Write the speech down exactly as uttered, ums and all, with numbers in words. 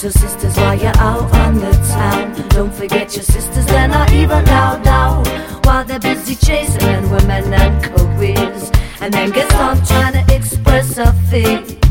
your sisters while you're out on the town. Don't forget your sisters, they're not even loud out while they're busy chasing women and careers, and then gets off trying to express a thing.